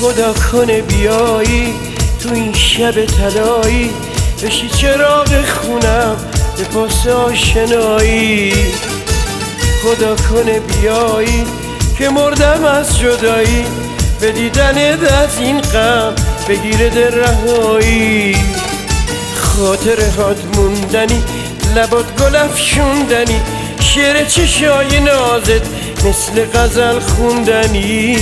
خدا کنه بیایی تو این شب طلایی، بشی چراغ خونم به پاس آشنایی. خدا کنه بیایی که مردم از جدایی، به دیدنت از این غم بگیره دل رهایی. خاطرهات موندنی، لبات گل افشوندنی، شعر چشای نازت مثل غزل خوندنی.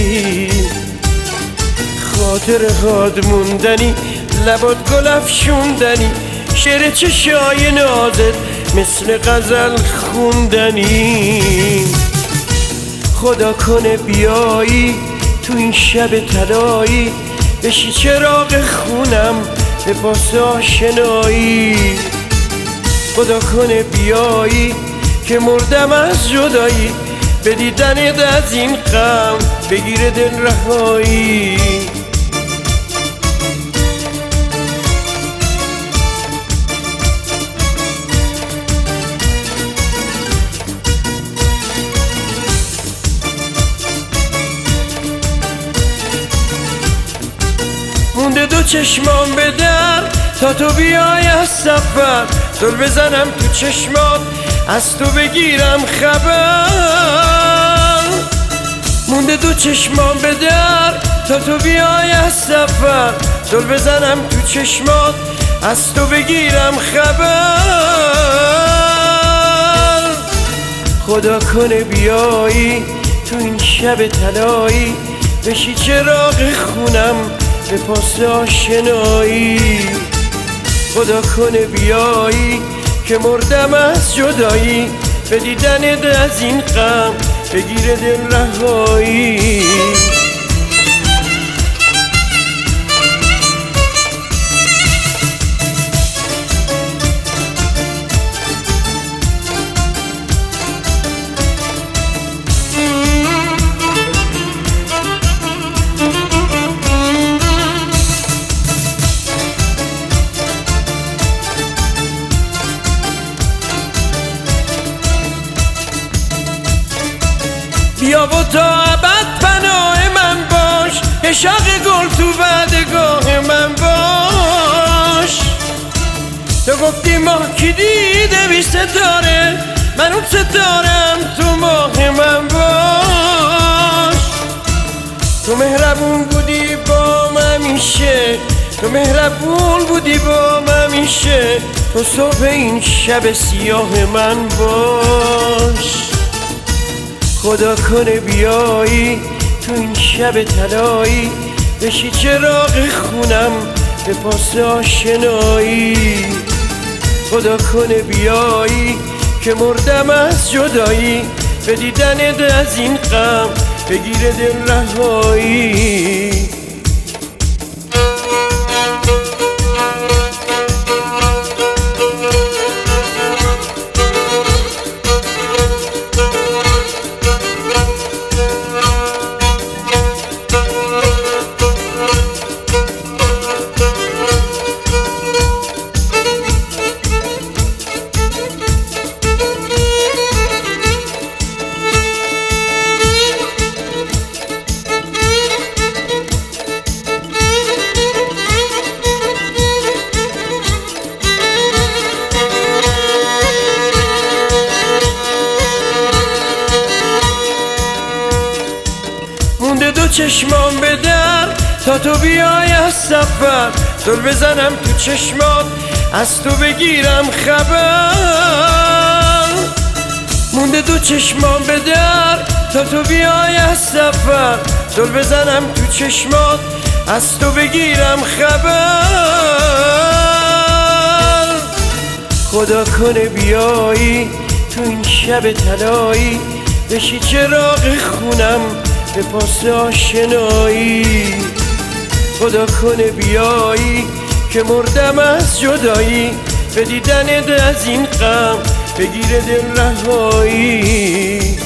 خاطرهات موندنی، لبات گل افشوندنی، شعر چشای نازت مثل غزل خوندنی. خدا کنه بیایی تو این شب طلایی، بشی چراغ خونم به پاس آشنایی. خدا کنه بیایی که مردم از جدایی، به دیدنت از این غم بگیره دل رهایی. مونده دو چشمام به در تا تو بیای از سفر، زل بزنم تو چشمات از تو بگیرم خبر. مونده دو چشمام به در تا تو بیای از سفر، زل بزنم تو چشمات از تو بگیرم خبر. خدا کنه بیایی تو این شب طلایی، بشی چراغ خونم به پاس آشنایی. خدا کنه بیایی که مردم از جدایی، به دیدنت از این غم بگیره دل رهایی. بیا و تا ابد پناه من باش، عشق گل تو وعدگاه من باش. تو گفتی ماه کی دیده بی ستاره، من اون ستارم تو ماه من باش. تو مهربون بودی با من همیشه، تو مهربون بودی با من همیشه، تو صبح این شب سیاه من باش. خدا کنه بیایی تو این شب طلایی، بشی چراغ خونم به پاس آشنایی. خدا کنه بیایی که مردم از جدایی، به دیدنت از این غم بگیره دل رهایی. مونده دو چشمام به در تا تو بیای از سفر، زل بزنم تو چشمات از تو بگیرم خبر. مونده دو چشمام به در تا تو بیای از سفر، زل بزنم تو چشمات از تو بگیرم خبر. خدا کنه بیایی تو این شب طلایی، بشی چراغ خونم به پاس آشنایی. خدا کنه بیایی که مردم از جدایی، به دیدنت از این غم بگیره دل رهایی.